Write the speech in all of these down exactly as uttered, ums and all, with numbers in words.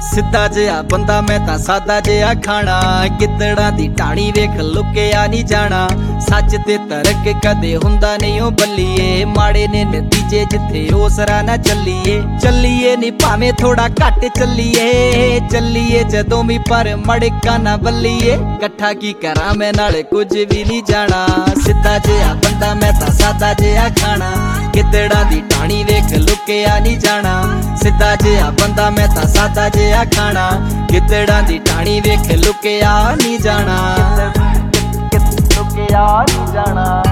ਸਿੱਧਾ ਜਿਹਾ ਬੰਦਾ ਮੈਂ ਤਾਂ ਸਾਦਾ ਜਿਹਾ ਖਾਣਾ, ਗਿੱਦੜਾਂ ਦੀ ਢਾਣੀ ਵੇਖ ਲੁਕਿਆ ਨਹੀਂ ਜਾਣਾ। ਸੱਚ ਤੇ ਤਰਕ ਕਦੇ ਹੁੰਦਾ ਨਹੀਂ ਉਹ ਬੱਲੀਏ, ਮਾੜੇ ਨੇ ਨਤੀਜੇ ਜਿੱਥੇ ਉਸਰਾ ਨਾ ਚੱਲੀਏ। ਚੱਲੀਏ ਨੀ ਭਾਵੇਂ ਥੋੜਾ ਘੱਟ ਚੱਲੀਏ, ਚੱਲੀਏ ਜਦੋਂ ਵੀ ਪਰ ਮੜਕਾ ਨਾ ਬੱਲੀਏ। ਇਕੱਠਾ ਕੀ ਕਰਾਂ ਮੈਂ ਨਾਲ ਕੁਝ ਵੀ ਨਹੀਂ ਜਾਣਾ, ਸਿੱਧਾ ਜਿਹਾ ਬੰਦਾ ਮੈਂ ਤਾਂ ਸਾਦਾ ਜਿਹਾ ਖਾਣਾ, ਗਿੱਦੜਾਂ ਦੀ ਢਾਣੀ ਵੇਖ ਲੁਕਿਆ ਨਹੀਂ ਜਾਣਾ। ਸਿੱਧਾ ਜਿਹਾ ਬੰਦਾ ਮੈਂ ਤਾਂ ਸਾਦਾ ਜਿਹਾ ਖਾਣਾ, ਗਿੱਦੜਾਂ ਦੀ ਢਾਣੀ ਵੇਖ ਲੁਕਿਆ ਨਹੀਂ ਜਾਣਾ। ਲੁਕਿਆ ਨਹੀਂ ਜਾਣਾ,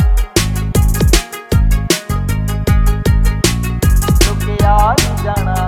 ਲੁਕਿਆ ਨਹੀਂ ਜਾਣਾ,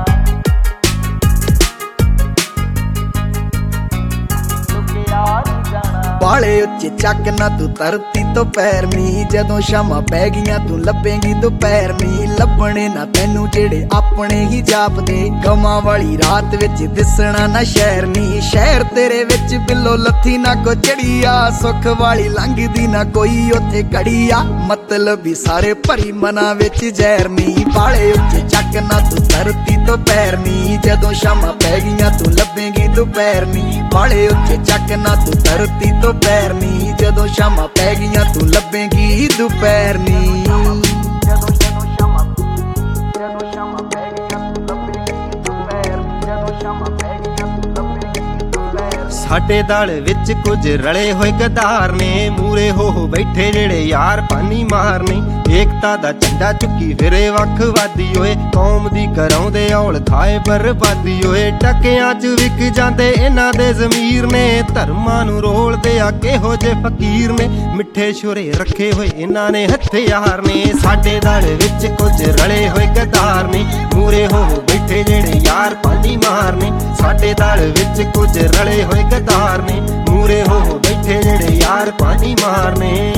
ਲੁਕਿਆ ਨਹੀਂ ਜਾਣਾ। ਬਾਲੇ ਉੱਚੇ ਚੱਕ ਨਾ ਤੂੰ ਧਰਤੀ ਤੋਂ ਪੈਰ ਨੀ, ਜਦੋਂ ਸ਼ਾਮਾਂ ਪੈ ਗਈਆਂ ਤੂੰ ਲੱਭੇਂਗੀ ਦੁਪਹਿਰ ਨੀ। ਲੱਭਣੇ ਨਾ ਤੈਨੂੰ ਜਿਹੜੇ ਆਪਣੇ ਹੀ ਜਾਪਦੇ, ਗਮਾਂ ਵਾਲੀ ਰਾਤ ਵਿੱਚ ਦਿਸਣਾ ਨਾ ਸ਼ਹਿਰ ਨੀ। ਸ਼ਹਿਰ ਤੇਰੇ ਵਿੱਚ ਬਿੱਲੋ ਲੱਥੀ ਨਾ ਕੋ ਚੜੀਆ, ਸੁੱਖ ਵਾਲੀ ਲੰਘਦੀ ਨਾ ਕੋਈ ਉੱਥੇ ਘੜੀਆ। ਮਤਲਬ ਵੀ ਸਾਰੇ ਭਰੀ ਮਨਾਂ ਵਿੱਚ ਜ਼ਹਿਰ ਨੀ। ਬਾਲੇ ਉੱਚੇ ਚੱਕ ਨਾ ਤੂੰ ਧਰਤੀ ਤੋਂ ਪੈਰ ਨੀ, ਜਦੋਂ ਸ਼ਾਮਾਂ ਪੈ ਗਈਆਂ ਤੂੰ ਲੱਭੇਂਗੀ ਦੁਪਹਿਰ ਨੀ। ਬਾਲੇ ਉੱਚੇ ਚੱਕ ਨਾ ਤੂੰ ਧਰਤੀ ਤੋਂ ਪੈਰ ਨੀ, ਜਦੋਂ ਸ਼ਾਮਾਂ ਪੈ ਗਈਆਂ ਤੂੰ ਲੱਭੇਂਗੀ ਦੁਪਹਿਰ ਨੀ। ਜਦੋਂ ਸ਼ਾਮਾਂ ਜਦੋਂ ਸ਼ਾਮਾਂ ਪੈ ਗਈਆਂ ਤੂੰ ਲੱਭੇਂਗੀ ਦੁਪਹਿਰ ਨੀ, ਜਦੋਂ ਸ਼ਾਮਾਂ ਪੈ ਗਈਆਂ ਤੂੰ ਲੱਭੇਂਗੀ ਦੁਪਹਿਰ। ਸਾਡੇ ਦਲ ਵਿੱਚ ਕੁਝ ਰਲੇ ਹੋਏ ਗਦਾਰ ਨੇ, ਮੂਰੇ ਹੋ ਹੋ ਬੈਠੇ ਜਿਹੜੇ ਯਾਰ ਪਾਨੀ ਮਾਰਨੇ। ਏਕਤਾ ਦਾ ਝੰਡਾ ਚੁੱਕੀ ਫਿਰੇ ਵੱਖਵਾਦੀ ਓਏ, ਕੌਮ ਦੀ ਕਰਾਉਂਦੇ ਔਲ ਖਾਏ ਬਰਬਾਦੀ ਓਏ। ਟਕਿਆਂ ਚ ਵਿਕ ਜਾਂਦੇ ਇਹਨਾਂ ਦੇ ਜ਼ਮੀਰ ਨੇ, ਧਰਮਾਂ ਨੂੰ ਰੋਲਦੇ ਆ ਕਿਹੋ ਜੇ ਫਕੀਰ ਨੇ। ਮਿੱਠੇ ਛੁਰੇ ਰੱਖੇ ਹੋਏ ਇਹਨਾਂ ਨੇ ਹਥਿਆਰ ਨੇ, ਸਾਡੇ ਦਲ ਵਿੱਚ ਕੁਝ ਰਲੇ ਹੋਏ ਗਦਾਰ ਨੇ, ਮੂਰੇ ਹੋ ਹੋ ਬੈਠੇ ਜਿਹੜੇ ਯਾਰ ਪਾਨੀ ਮਾਰਨੇ। ਸਾਡੇ ਦਲ ਵਿੱਚ ਕੁਝ ਰਲੇ ਹੋਏ ਗਦਾਰ ਨੇ, ਮੂਰੇ ਹੋ ਹੋ ਬੈਠੇ ਜਿਹੜੇ ਯਾਰ ਪਾਨੀ ਮਾਰਨੇ।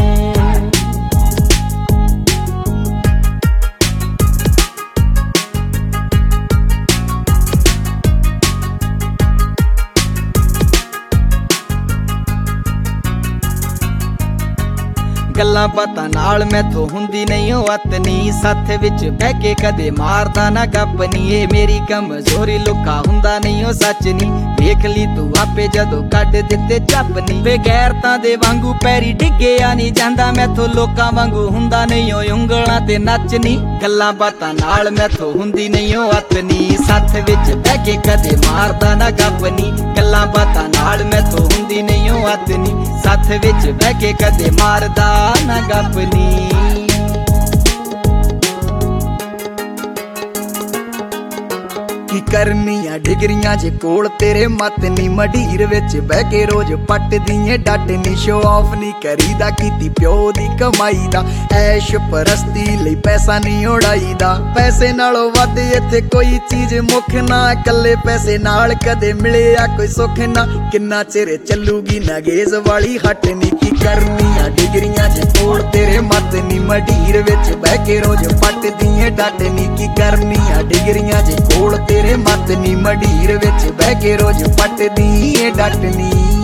ਗੱਲਾਂ ਬਾਤਾਂ ਨਾਲ ਮੈਥੋਂ ਹੁੰਦੀ ਨਹੀਂ ਉਹ ਅਤਨੀ, ਸਾਥ ਵਿੱਚ ਬਹਿ ਕੇ ਕਦੇ ਮਾਰਦਾ ਨਾ ਗੱਪ ਨੀ। ਇਹ ਮੇਰੀ ਕਮਜ਼ੋਰੀ ਲੁਕਾ ਹੁੰਦਾ ਨਹੀਂ ਉਹ ਸੱਚ ਨੀ, ਵੇਖ ਲਈ ਤੂੰ ਆਪੇ ਜਦੋਂ ਕੱਢ ਦਿੱਤੇ ਚੱਪ ਨੀ। ਬੇਗੈਰਤਾਂ ਦੇ ਵਾਂਗੂ ਪੈਰੀ ਡਿੱਗਿਆ ਨਹੀਂ ਜਾਂਦਾ, ਮੈਥੋਂ ਲੋਕਾਂ ਵਾਂਗੂ ਹੁੰਦਾ ਨਹੀਂ ਉਹ ਉਂਗਲਾਂ ਤੇ ਨੱਚ ਨੀ। ਗੱਲਾਂ ਬਾਤਾਂ ਨਾਲ ਮੈਥੋਂ ਹੁੰਦੀ ਨਹੀਂ ਉਹ ਅਤਨੀ, ਸਾਥ ਵਿੱਚ ਬਹਿ ਕੇ ਕਦੇ ਮਾਰਦਾ ਨਾ ਗੱਪ ਨੀ। ਗੱਲਾਂ ਬਾਤਾਂ ਨਾਲ ਮੈਥੋਂ ਹੁੰਦੀ ਨਹੀਂ ਉਹ ਅਤਨੀ, ਸਾਥ ਵਿੱਚ ਬਹਿ ਕੇ ਕਦੇ ਮਾਰਦਾ ਨਾ ਗੱਪ ਨੀ। ਕੀ ਕਰਨੀਆਂ ਡਿਗਰੀਆਂ ਜੇ ਕੋਲ ਤੇਰੇ ਮੱਤ ਨੀ, ਮਢੀਰ ਵਿੱਚ ਬਹਿ ਕੇ ਰੋਜ਼ ਪੱਟਦੀ ਏ ਡੱਟ ਨੀ। ਸ਼ੋ ਆਫ ਨੀ ਕਰੀਦਾ ਕੀਤੀ ਪਿਓ ਦੀ ਕਮਾਈ ਦਾ, ਐਸ਼ ਪਰਸਤੀ ਲਈ ਪੈਸਾ ਨਹੀਂ ਉਡਾਈਦਾ। ਪੈਸੇ ਨਾਲੋਂ ਵੱਧ ਇੱਥੇ ਕੋਈ ਚੀਜ਼ ਮੁੱਖ ਨਾ, ਇਕੱਲੇ ਪੈਸੇ ਨਾਲ ਕਦੇ ਮਿਲਿਆ ਕੋਈ ਸੁੱਖ ਨਾ। ਕਿੰਨਾ ਚਿਰ ਚੱਲੂਗੀ ਨਗੇਜ਼ ਵਾਲੀ ਹੱਟ ਨੀ। ਕੀ ਕਰਨੀਆਂ ਡਿਗਰੀਆਂ ਜੇ ਕੋਲ ਤੇਰੇ ਮੱਤ ਨੀ, ਮਢੀਰ ਵਿੱਚ ਬਹਿ ਕੇ ਰੋਜ਼ ਪੱਟਦੀ ਏ ਡੱਟ ਨੀ। ਕੀ ਕਰਨੀਆਂ ਡਿਗਰੀਆਂ ਜੇ ਕੋਲ ਤੇਰੇ ਮੱਤ ਨੀ, ਮਢੀਰ ਵਿੱਚ ਬਹਿ ਕੇ ਰੋਜ਼ ਪੱਟਦੀ ਏ ਡੱਟ ਨੀ।